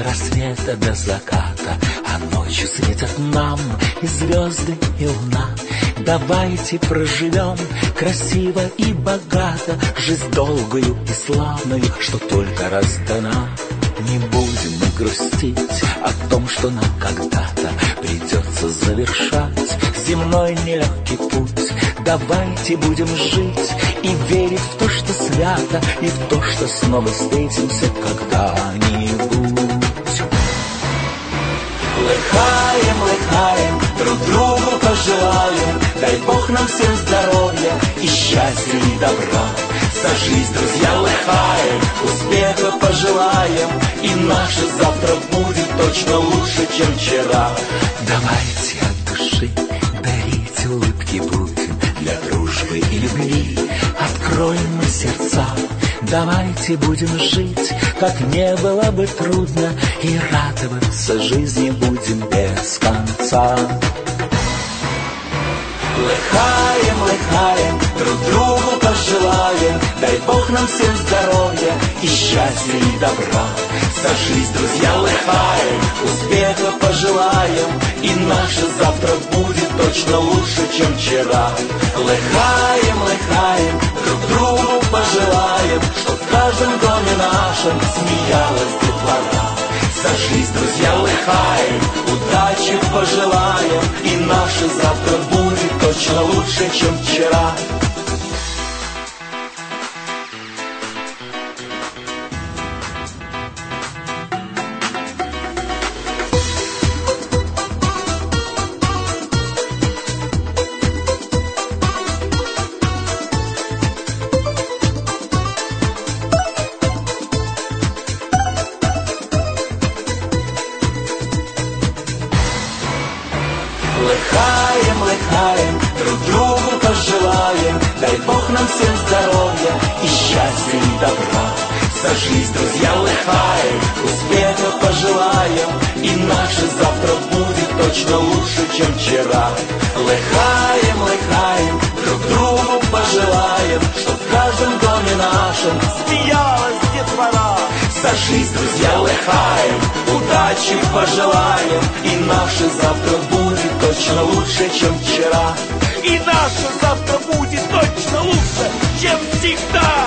рассвета до заката, а ночью светят нам и звезды, и луна. Давайте проживем красиво и богато жизнь долгую и славную, что только раздана. Не будем мы грустить о том, что нам когда-то придется завершать земной нелегкий путь. Давайте будем жить и верить в то, что свято, и в то, что снова встретимся когда-нибудь. Лыхаем, лыхаем, друг другу пожелаем, дай Бог нам всем здоровья и счастья и добра. За жизнь, друзья, лыхаем, успеха пожелаем, и наше завтра будет точно лучше, чем вчера. Давайте от души дарить улыбки будем, для дружбы и любви откроем мы сердца. Давайте будем жить, как не было бы трудно, и радоваться жизни будем без конца. Лыхаем, лыхаем, друг другу пожелаем, дай Бог нам всем здоровья и счастья и добра. За жизнь, друзья, лыхаем, успеха пожелаем, и наше завтра будет точно лучше, чем вчера. Лыхаем, лыхаем, друг другу пожелаем, чтоб в каждом доме нашем смеялась детвора. За жизнь, друзья, лыхаем, удачи пожелаем, и наше завтра будет точно лучше, чем вчера. Лыхаем, лыхаем, друг другу пожелаем, дай Бог нам всем здоровья и счастья и добра. За жизнь, друзья, лыхаем, успеха пожелаем, и наше завтра будет точно лучше, чем вчера. Лыхаем, лыхаем, друг другу пожелаем, чтоб в каждом доме нашем смеялась детвора. За жизнь, друзья, лыхаем, удачи пожелаем, и наше завтра будет точно лучше, чем вчера. И наше завтра будет точно лучше, чем всегда.